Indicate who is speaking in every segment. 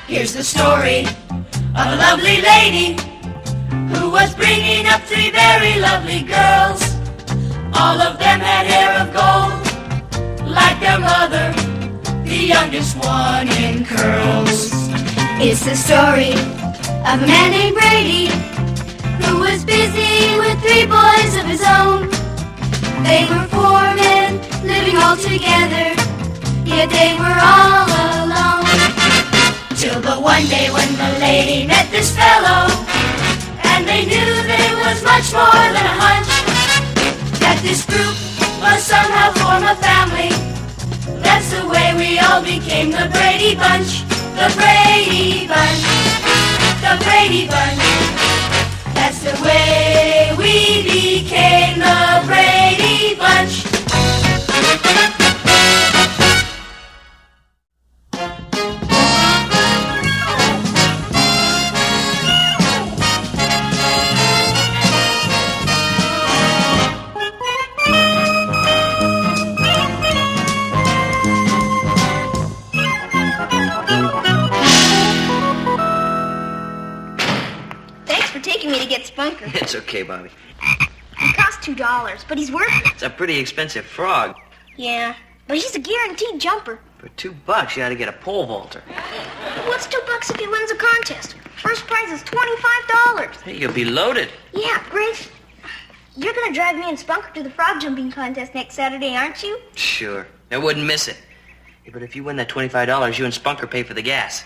Speaker 1: Here's the story of a lovely lady who was bringing up three very lovely girls. All of them had hair of gold, like their mother, the youngest one in curls. It's the story of a man named Brady who was busy with three boys of his own. They were four men living all together, yet they were all alone. Till the one day when the lady met this fellow, and they knew that it was much more than a hunch, that this group must somehow form a family. That's the way we all became the Brady Bunch. The Brady Bunch. The Brady Bunch. That's the way we became the Brady Bunch.
Speaker 2: Spunker.
Speaker 3: It's okay, Bobby.
Speaker 2: He costs $2, but he's worth it.
Speaker 3: It's a pretty expensive frog.
Speaker 2: Yeah, but he's a guaranteed jumper.
Speaker 3: For $2, you ought to get a pole vaulter.
Speaker 2: What's $2 if he wins a contest? First prize is $25.
Speaker 3: Hey, you'll be loaded.
Speaker 2: Yeah, Grace, you're gonna drive me and Spunker to the frog jumping contest next Saturday, aren't you?
Speaker 3: Sure. I wouldn't miss it. Hey, but if you win that $25, you and Spunker pay for the gas.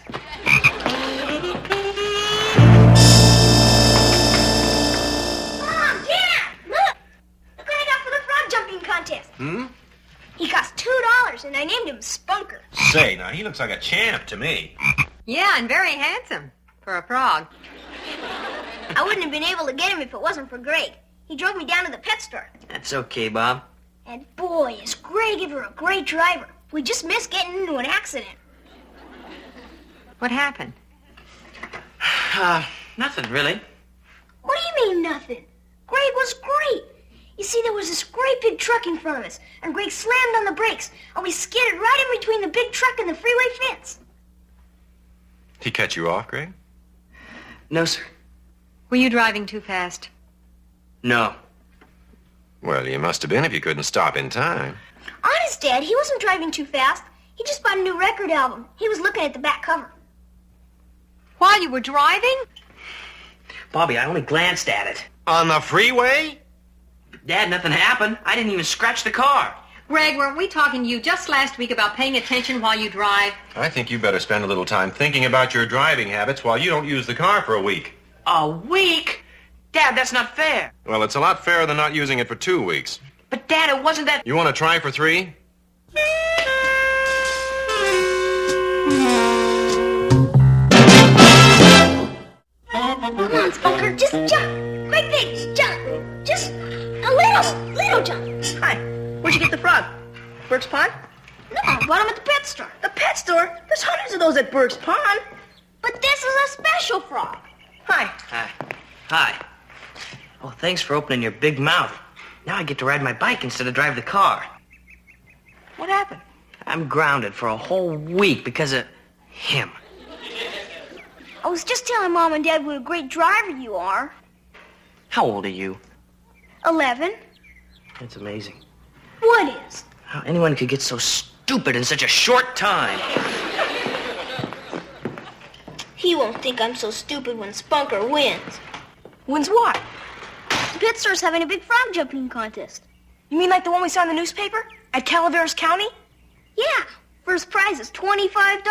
Speaker 2: Contest. He cost $2, and I named him Spunker.
Speaker 4: Say, now, he looks like a champ to me.
Speaker 5: Yeah, and very handsome for a frog.
Speaker 2: I wouldn't have been able to get him if it wasn't for Greg. He drove me down to the pet store.
Speaker 3: That's okay, Bob.
Speaker 2: And boy, is Greg ever a great driver. We just missed getting into an accident.
Speaker 5: What happened?
Speaker 3: Nothing, really.
Speaker 2: What do you mean, nothing? Greg was great. You see, there was this great big truck in front of us, and Greg slammed on the brakes, and we skidded right in between the big truck and the freeway fence.
Speaker 4: He cut you off, Greg?
Speaker 3: No, sir.
Speaker 5: Were you driving too fast?
Speaker 3: No.
Speaker 4: Well, you must have been if you couldn't stop in time.
Speaker 2: Honest, Dad, he wasn't driving too fast. He just bought a new record album. He was looking at the back cover.
Speaker 5: While you were driving?
Speaker 3: Bobby, I only glanced at it.
Speaker 4: On the freeway?
Speaker 3: Dad, nothing happened. I didn't even scratch the car.
Speaker 5: Greg, weren't we talking to you just last week about paying attention while you drive?
Speaker 4: I think you better spend a little time thinking about your driving habits while you don't use the car for a week.
Speaker 3: A week? Dad, that's not fair.
Speaker 4: Well, it's a lot fairer than not using it for 2 weeks.
Speaker 3: But, Dad, it wasn't that...
Speaker 4: You want to try for 3?
Speaker 2: Come on, Spunker, just jump. Quick, big, jump. Just a little jump.
Speaker 6: Hi, where'd you get the frog? Burke's Pond?
Speaker 2: No, I bought him at the pet store.
Speaker 6: The pet store? There's hundreds of those at Burke's Pond.
Speaker 2: But this is a special frog.
Speaker 6: Hi.
Speaker 3: Hi. Oh, thanks for opening your big mouth. Now I get to ride my bike instead of drive the car.
Speaker 6: What happened?
Speaker 3: I'm grounded for a whole week because of him.
Speaker 2: I was just telling Mom and Dad what a great driver you are.
Speaker 3: How old are you?
Speaker 2: 11.
Speaker 3: That's amazing.
Speaker 2: What is?
Speaker 3: How anyone could get so stupid in such a short time.
Speaker 2: He won't think I'm so stupid when Spunker wins.
Speaker 6: Wins what?
Speaker 2: The pet store's having a big frog jumping contest.
Speaker 6: You mean like the one we saw in the newspaper? At Calaveras County?
Speaker 2: Yeah. First prize is $25.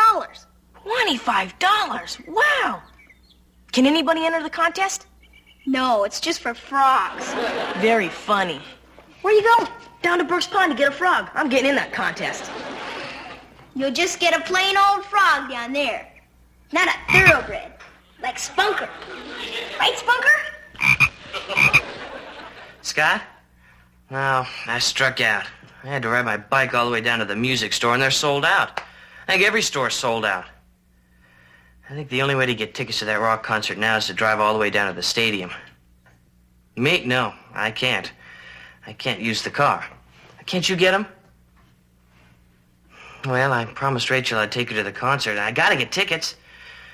Speaker 6: $25? Wow. Can anybody enter the contest?
Speaker 2: No, it's just for frogs.
Speaker 6: Very funny. Where you going? Down to Burke's Pond to get a frog. I'm getting in that contest.
Speaker 2: You'll just get a plain old frog down there. Not a thoroughbred, like Spunker. Right, Spunker?
Speaker 3: Scott? Well, I struck out. I had to ride my bike all the way down to the music store, and they're sold out. I think every store's sold out. I think the only way to get tickets to that rock concert now is to drive all the way down to the stadium. Me? No, I can't. I can't use the car. Can't you get him? Well, I promised Rachel I'd take her to the concert, and I gotta get tickets.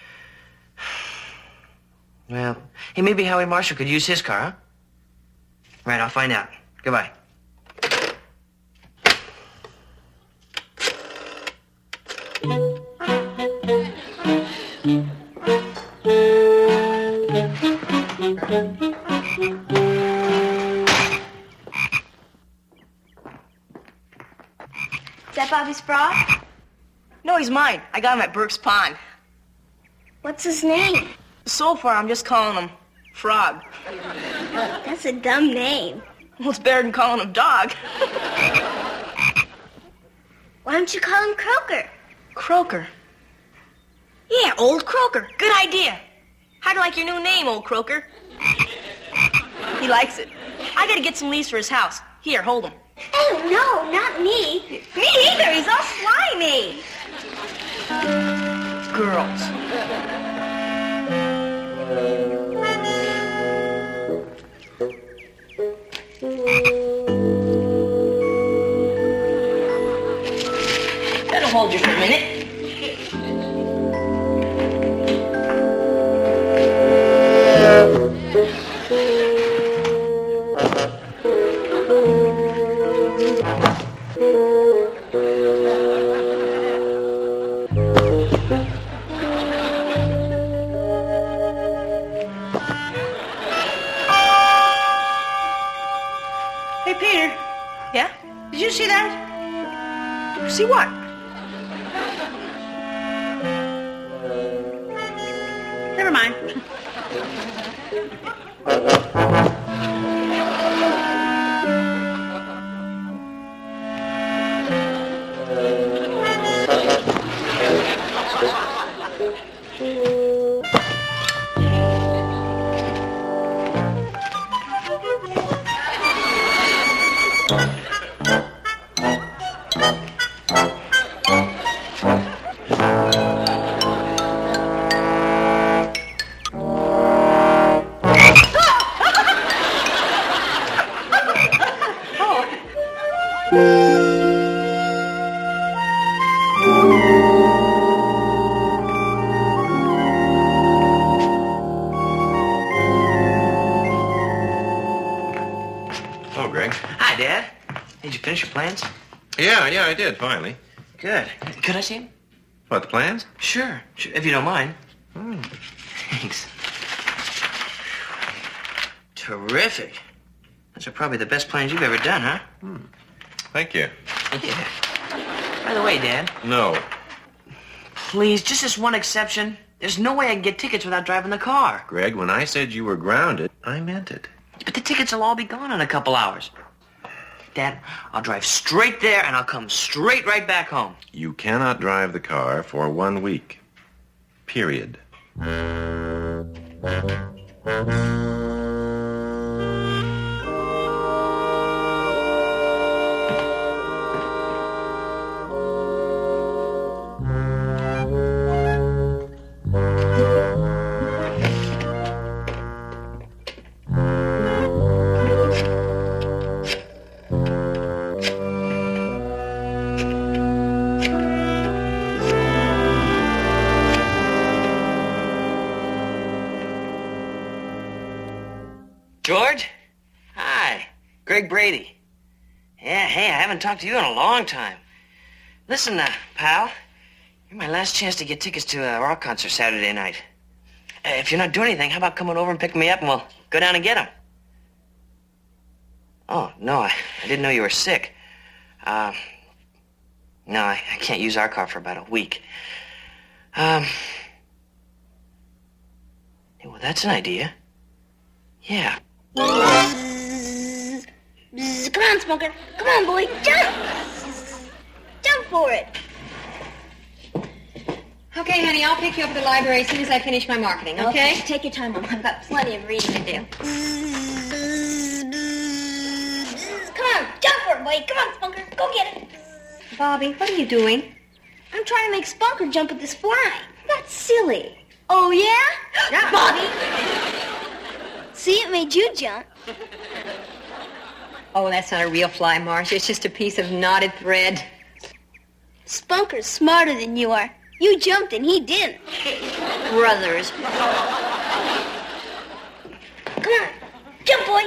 Speaker 3: Well, hey, maybe Howie Marshall could use his car, huh? Right, I'll find out. Goodbye.
Speaker 2: Is that Bobby's frog?
Speaker 6: No, he's mine. I got him at Burke's Pond.
Speaker 2: What's his name?
Speaker 6: So far, I'm just calling him Frog.
Speaker 2: That's a dumb name.
Speaker 6: Well, it's better than calling him Dog.
Speaker 2: Why don't you call him Croaker?
Speaker 6: Croaker. Yeah, Old Croaker. Good idea. How do you like your new name, Old Croaker? He likes it. I gotta get some leaves for his house. Here, hold him.
Speaker 2: Oh, no, not me.
Speaker 6: Me either. He's all slimy. Girls. That'll hold you for a minute. Hey, Peter. Yeah? Did you see that? See what? Never mind.
Speaker 4: Oh, Greg.
Speaker 3: Hi, Dad. Did you finish your plans?
Speaker 4: Yeah, I did, finally.
Speaker 3: Good. Could I see him?
Speaker 4: What, the plans?
Speaker 3: Sure, if you don't mind. Thanks. Terrific. Those are probably the best plans you've ever done, huh?
Speaker 4: Thank you.
Speaker 3: Yeah. By the way, Dad,
Speaker 4: No.
Speaker 3: please, just this one exception. There's no way I can get tickets without driving the car.
Speaker 4: Greg, when I said you were grounded, I meant it.
Speaker 3: But the tickets will all be gone in a couple hours. Dad, I'll drive straight there and I'll come straight right back home.
Speaker 4: You cannot drive the car for 1 week. Period.
Speaker 3: George? Hi. Greg Brady. Yeah, hey, I haven't talked to you in a long time. Listen, pal, you're my last chance to get tickets to a rock concert Saturday night. If you're not doing anything, how about coming over and picking me up and we'll go down and get them? Oh, no, I didn't know you were sick. No, I can't use our car for about a week. Yeah, well, that's an idea. Yeah.
Speaker 2: Bzz, bzz. Come on, Smoker. Come on, boy. Jump. Jump for it.
Speaker 5: Okay, honey, I'll pick you up at the library as soon as I finish my marketing, okay?
Speaker 2: Take your time, Mom. I've got plenty of reading to do. Come on, jump for it, boy. Come on, Spunker. Go get it.
Speaker 5: Bobby, what are you doing?
Speaker 2: I'm trying to make Spunker jump at this fly.
Speaker 5: That's silly.
Speaker 2: Oh, yeah?
Speaker 5: Yeah.
Speaker 2: Bobby. See, it made you jump.
Speaker 5: Oh, that's not a real fly, Marcia. It's just a piece of knotted thread.
Speaker 2: Spunker's smarter than you are. You jumped and he didn't.
Speaker 5: Brothers.
Speaker 2: Come on. Jump, boy.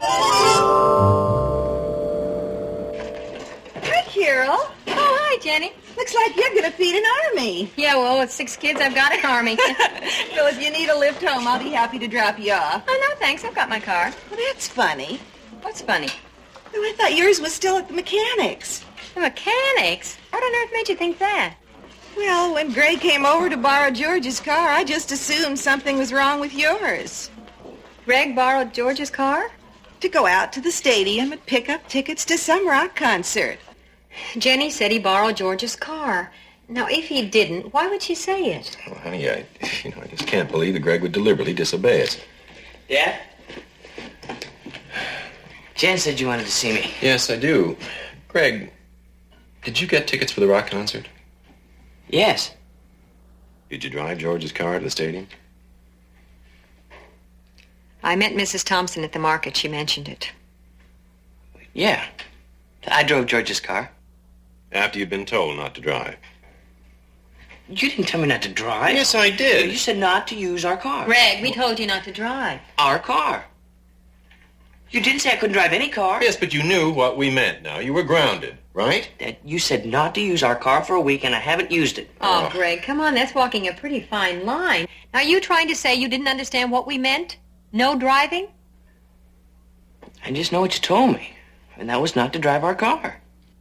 Speaker 5: Hi, Carol. Oh, hi, Jenny.
Speaker 7: Looks like you're going to feed an army.
Speaker 5: Yeah, well, with 6 kids, I've got an army.
Speaker 7: Well, if you need a lift home, I'll be happy to drop you off.
Speaker 5: Oh, no, thanks. I've got my car.
Speaker 7: Well, that's funny.
Speaker 5: What's funny?
Speaker 7: Oh, I thought yours was still at the mechanics.
Speaker 5: The mechanics? What on earth made you think that?
Speaker 7: Well, when Gray came over to borrow George's car, I just assumed something was wrong with yours.
Speaker 5: Greg borrowed George's car?
Speaker 7: To go out to the stadium and pick up tickets to some rock concert.
Speaker 5: Jenny said he borrowed George's car. Now, if he didn't, why would she say it?
Speaker 4: Oh, honey, I just can't believe that Greg would deliberately disobey us.
Speaker 3: Dad? Jan said you wanted to see me.
Speaker 4: Yes, I do. Greg, did you get tickets for the rock concert?
Speaker 3: Yes.
Speaker 4: Did you drive George's car to the stadium?
Speaker 5: I met Mrs. Thompson at the market. She mentioned it.
Speaker 3: Yeah. I drove George's car.
Speaker 4: After you'd been told not to drive.
Speaker 3: You didn't tell me not to drive.
Speaker 4: Yes, I did.
Speaker 3: You said not to use our car.
Speaker 5: Greg, we told you not to drive.
Speaker 3: Our car. You didn't say I couldn't drive any car.
Speaker 4: Yes, but you knew what we meant now. You were grounded, right?
Speaker 3: Dad, you said not to use our car for a week, and I haven't used it.
Speaker 5: Oh, Greg, come on. That's walking a pretty fine line. Now, are you trying to say you didn't understand what we meant? No driving?
Speaker 3: I just know what you told me, and that was not to drive our car.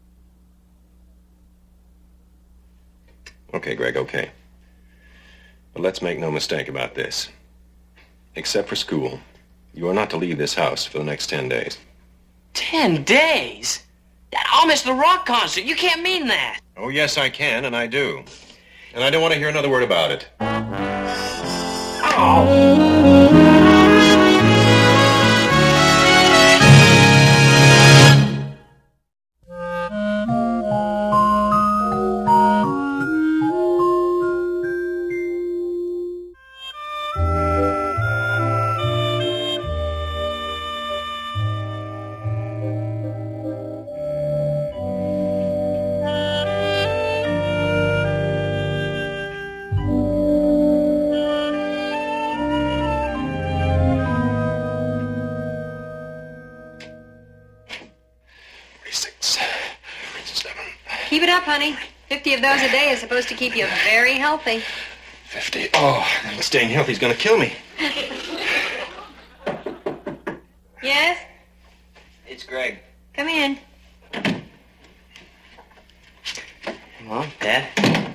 Speaker 4: Okay, Greg, okay. But let's make no mistake about this. Except for school, you are not to leave this house for the next 10 days.
Speaker 3: 10 days? Dad, I'll miss the rock concert. You can't mean that.
Speaker 4: Oh, yes, I can, and I do. And I don't want to hear another word about it.
Speaker 5: Keep it up, honey. 50 of those a day is supposed to keep you very healthy.
Speaker 4: 50. Oh, staying healthy is going to kill me.
Speaker 5: Yes?
Speaker 3: It's Greg.
Speaker 5: Come in.
Speaker 3: Well, Dad.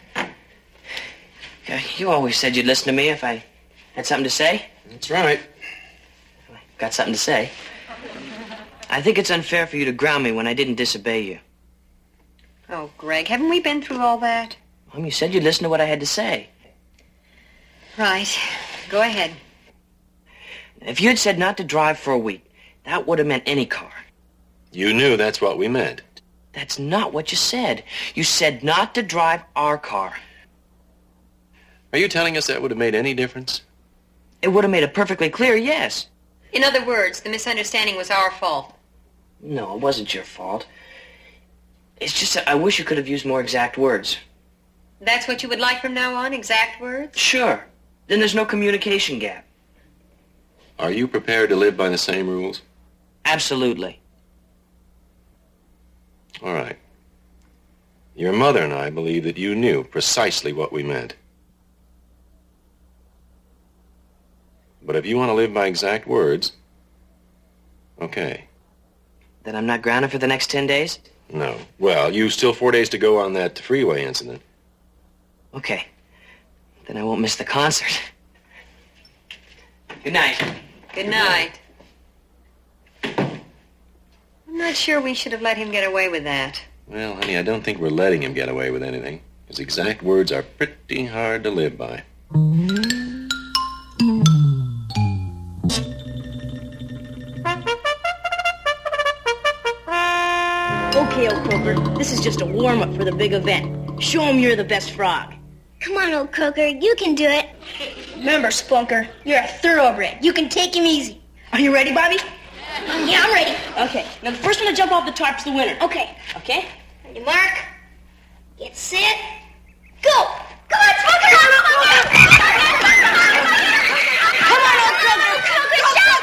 Speaker 3: You always said you'd listen to me if I had something to say.
Speaker 4: That's right.
Speaker 3: Got something to say. I think it's unfair for you to ground me when I didn't disobey you.
Speaker 5: Oh, Greg, haven't we been through all that?
Speaker 3: Mom, you said you'd listen to what I had to say.
Speaker 5: Right. Go ahead.
Speaker 3: If you had said not to drive for a week, that would have meant any car.
Speaker 4: You knew that's what we meant.
Speaker 3: That's not what you said. You said not to drive our car.
Speaker 4: Are you telling us that would have made any difference?
Speaker 3: It would have made it perfectly clear, yes.
Speaker 5: In other words, the misunderstanding was our fault.
Speaker 3: No, it wasn't your fault. It's just that I wish you could have used more exact words.
Speaker 5: That's what you would like from now on, exact words?
Speaker 3: Sure. Then there's no communication gap.
Speaker 4: Are you prepared to live by the same rules?
Speaker 3: Absolutely.
Speaker 4: All right. Your mother and I believe that you knew precisely what we meant. But if you want to live by exact words, okay.
Speaker 3: Then I'm not grounded for the next 10 days?
Speaker 4: No. Well, you've still 4 days to go on that freeway incident.
Speaker 3: Okay. Then I won't miss the concert. Good night.
Speaker 5: Good night. I'm not sure we should have let him get away with that.
Speaker 4: Well, honey, I don't think we're letting him get away with anything. His exact words are pretty hard to live by.
Speaker 6: Okay, old Croaker, this is just a warm-up for the big event. Show 'em you're the best frog.
Speaker 2: Come on, old Croaker. You can do it.
Speaker 6: Remember, Splunker, you're a thoroughbred.
Speaker 2: You can take him easy.
Speaker 6: Are you ready, Bobby?
Speaker 2: Yeah, I'm ready.
Speaker 6: Okay, now the first one to jump off the tarp's the winner.
Speaker 2: Okay.
Speaker 6: Okay?
Speaker 2: On your mark. Get set. Go! Come on, Smoker! Come on, old Croaker! Croaker, shout!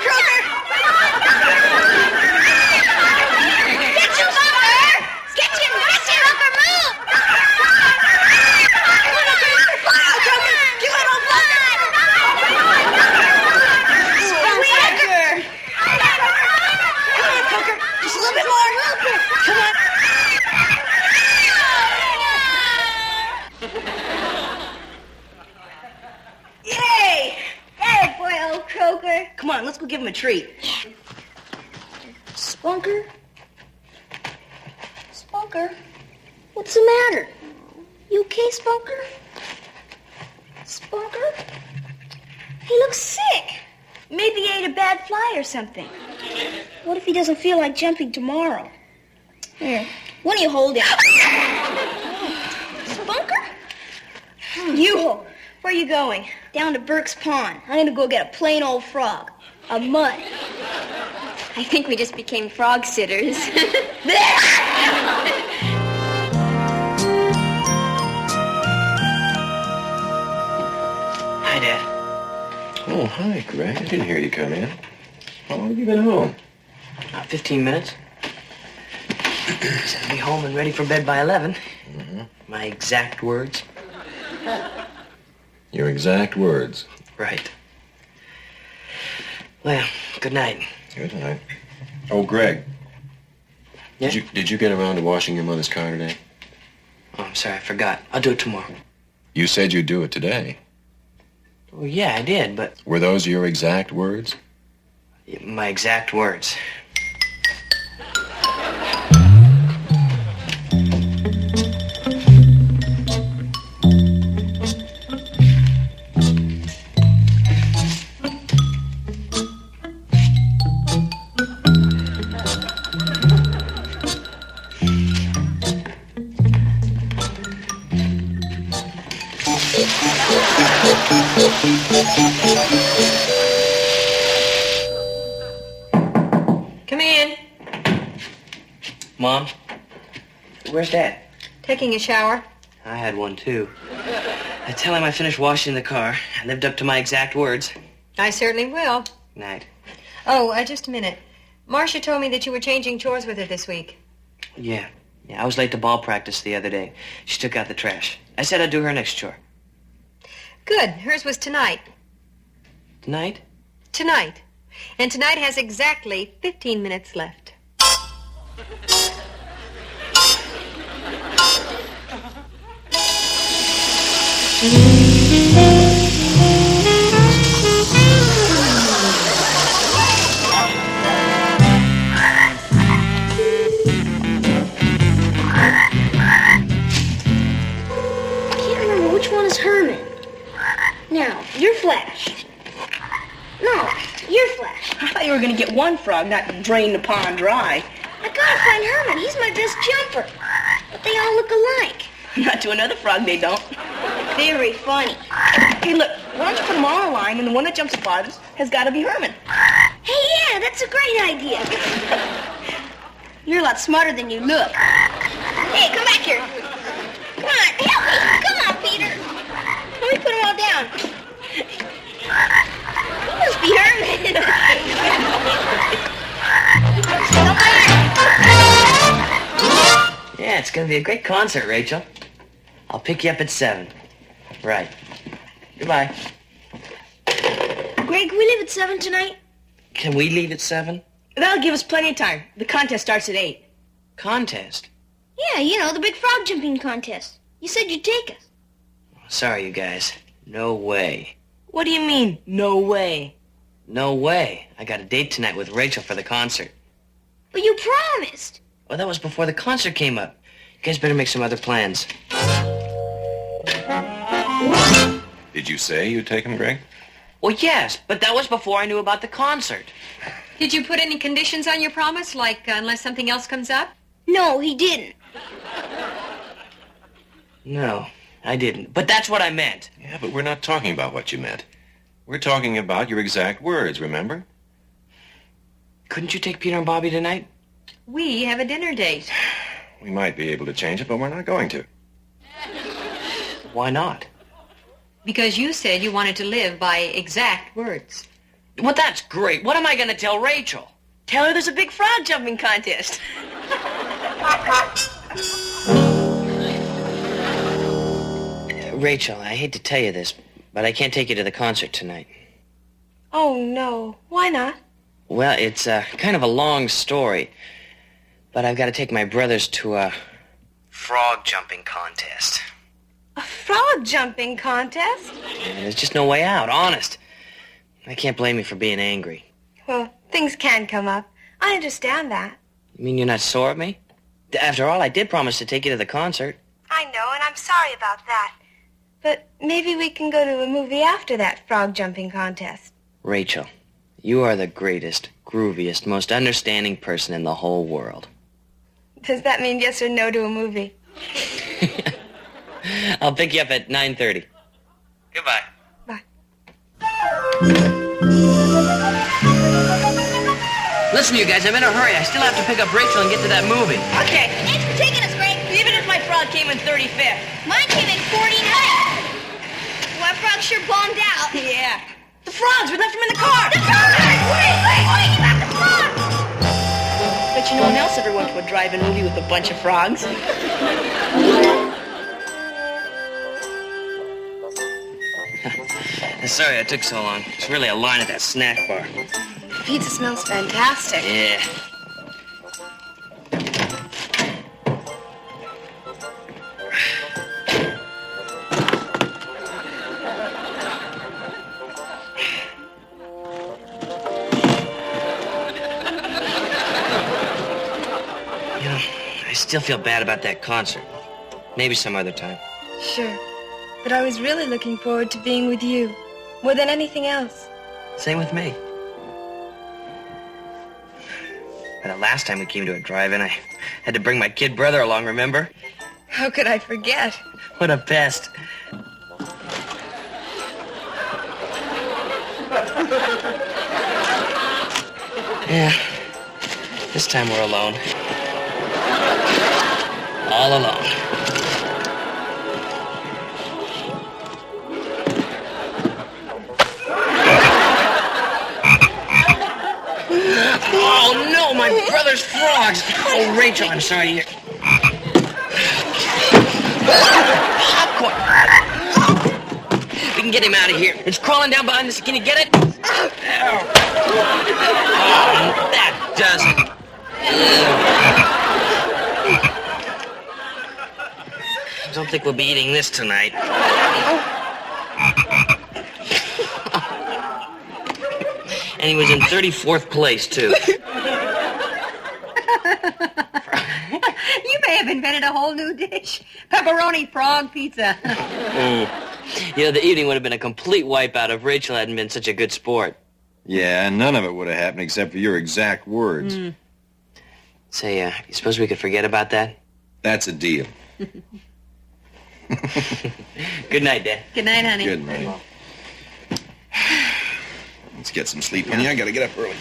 Speaker 6: on, let's go give him a treat.
Speaker 2: Spunker? Spunker? What's the matter? You okay, Spunker? Spunker? He looks sick.
Speaker 6: Maybe he ate a bad fly or something.
Speaker 2: What if he doesn't feel like jumping tomorrow? Here, why don't you hold him? Spunker?
Speaker 6: You hold him. Where are you going?
Speaker 2: Down to Burke's Pond. I'm gonna go get a plain old frog. A mud.
Speaker 5: I think we just became frog sitters.
Speaker 3: Hi, Dad.
Speaker 4: Oh, hi, Greg. I didn't hear you come in. How long have you been home?
Speaker 3: 15 minutes. Said I'll be home and ready for bed by 11.
Speaker 4: Mm-hmm.
Speaker 3: My exact words.
Speaker 4: Your exact words.
Speaker 3: Right. Well, good night.
Speaker 4: Good night. Oh, Greg.
Speaker 3: Yeah?
Speaker 4: Did you get around to washing your mother's car today?
Speaker 3: Oh, I'm sorry, I forgot. I'll do it tomorrow.
Speaker 4: You said you'd do it today.
Speaker 3: Well, yeah, I did, but...
Speaker 4: Were those your exact words?
Speaker 3: My exact words.
Speaker 5: Come in.
Speaker 3: Mom? Where's Dad?
Speaker 5: Taking a shower.
Speaker 3: I had one, too. I tell him I finished washing the car. I lived up to my exact words.
Speaker 5: I certainly will.
Speaker 3: Night.
Speaker 5: Oh, just a minute. Marcia told me that you were changing chores with her this week.
Speaker 3: Yeah, I was late to ball practice the other day. She took out the trash. I said I'd do her next chore.
Speaker 5: Good. Hers was tonight.
Speaker 3: Tonight?
Speaker 5: Tonight. And tonight has exactly 15 minutes left.
Speaker 2: Which one is Herman? Now, you're Flash. No, you're Flash.
Speaker 6: I thought you were going to get one frog, not drain the pond dry.
Speaker 2: I gotta find Herman. He's my best jumper. But they all look alike.
Speaker 6: Not to another frog, they don't.
Speaker 2: Very funny.
Speaker 6: Hey, look, why don't you put them all in line, and the one that jumps the farthest has got to be Herman.
Speaker 2: Hey, yeah, that's a great idea. You're a lot smarter than you look. Hey, come back here. Come on, help me. Come on, Peter. Let me put them all down. You must be Herman.
Speaker 3: Yeah, it's gonna be a great concert, Rachel. I'll pick you up at 7. Right. Goodbye.
Speaker 2: Greg, can we leave at 7 tonight?
Speaker 3: Can we leave at 7?
Speaker 6: That'll give us plenty of time. The contest starts at 8.
Speaker 3: Contest?
Speaker 2: Yeah, you know, the big frog jumping contest. You said you'd take us.
Speaker 3: Sorry, you guys. No way.
Speaker 6: What do you mean, no way?
Speaker 3: No way. I got a date tonight with Rachel for the concert.
Speaker 2: But you promised.
Speaker 3: Well, that was before the concert came up. You guys better make some other plans.
Speaker 4: Did you say you'd take him, Greg?
Speaker 3: Well, yes, but that was before I knew about the concert.
Speaker 5: Did you put any conditions on your promise, like unless something else comes up?
Speaker 2: No, he didn't.
Speaker 3: No, I didn't. But that's what I meant.
Speaker 4: Yeah, but we're not talking about what you meant. We're talking about your exact words, remember?
Speaker 3: Couldn't you take Peter and Bobby tonight?
Speaker 5: We have a dinner date.
Speaker 4: We might be able to change it, but we're not going to.
Speaker 3: Why not?
Speaker 5: Because you said you wanted to live by exact words.
Speaker 3: Well, that's great. What am I going to tell Rachel?
Speaker 6: Tell her there's a big frog jumping contest.
Speaker 3: Rachel, I hate to tell you this, but I can't take you to the concert tonight.
Speaker 6: Oh, no. Why not?
Speaker 3: Well, it's kind of a long story, but I've got to take my brothers to a frog jumping contest.
Speaker 6: A frog jumping contest?
Speaker 3: And there's just no way out, honest. I can't blame you for being angry.
Speaker 6: Well, things can come up. I understand that.
Speaker 3: You mean you're not sore at me? After all, I did promise to take you to the concert.
Speaker 6: I know, and I'm sorry about that. But maybe we can go to a movie after that frog jumping contest.
Speaker 3: Rachel, you are the greatest, grooviest, most understanding person in the whole world.
Speaker 6: Does that mean yes or no to a movie?
Speaker 3: I'll pick you up at 9:30. Goodbye.
Speaker 6: Bye.
Speaker 3: Listen, you guys, I'm in a hurry. I still have to pick up Rachel and get to that movie.
Speaker 6: Okay.
Speaker 2: Thanks for taking us, Greg.
Speaker 6: Even if my frog came in 35th.
Speaker 2: Mine came in 49th. Well, that frog sure bombed out.
Speaker 6: Yeah. The frogs! We left them in the car!
Speaker 2: The frog! Wait! You got the frog!
Speaker 6: Bet you no one else ever went to a drive-in movie with a bunch of frogs.
Speaker 3: Sorry I took so long. It's really a line at that snack bar.
Speaker 6: The pizza smells fantastic.
Speaker 3: Yeah. You know, I still feel bad about that concert. Maybe some other time.
Speaker 6: Sure. But I was really looking forward to being with you. More than anything else.
Speaker 3: Same with me. But the last time we came to a drive-in, I had to bring my kid brother along, remember?
Speaker 6: How could I forget?
Speaker 3: What a pest. Yeah. This time we're alone. All alone. Oh, no, my brother's frogs. Oh, Rachel, I'm sorry to hear. Popcorn. We can get him out of here. It's crawling down behind us. Can you get it? Oh, that does it. I don't think we'll be eating this tonight. And he was in 34th place, too.
Speaker 5: You may have invented a whole new dish. Pepperoni frog pizza.
Speaker 3: You know, the evening would have been a complete wipeout if Rachel hadn't been such a good sport.
Speaker 4: Yeah, and none of it would have happened except for your exact words.
Speaker 3: Say, you suppose we could forget about that?
Speaker 4: That's a deal.
Speaker 3: Good night, Dad.
Speaker 5: Good night, honey.
Speaker 4: Good night. Let's get some sleep, honey. I gotta get up early.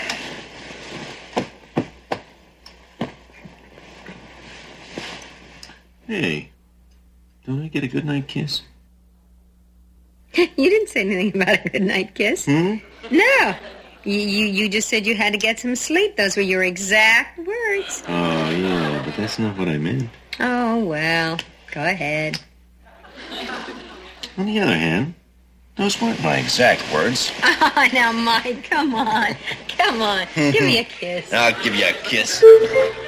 Speaker 4: Hey, don't I get a goodnight kiss?
Speaker 5: You didn't say anything about a goodnight kiss. No. You just said you had to get some sleep. Those were your exact words.
Speaker 4: Oh, yeah, but that's not what I meant.
Speaker 5: Oh, well, go ahead.
Speaker 4: On the other hand, those weren't my exact words.
Speaker 5: Oh, now, Mike, come on. Come on. Give me a kiss.
Speaker 4: I'll give you a kiss.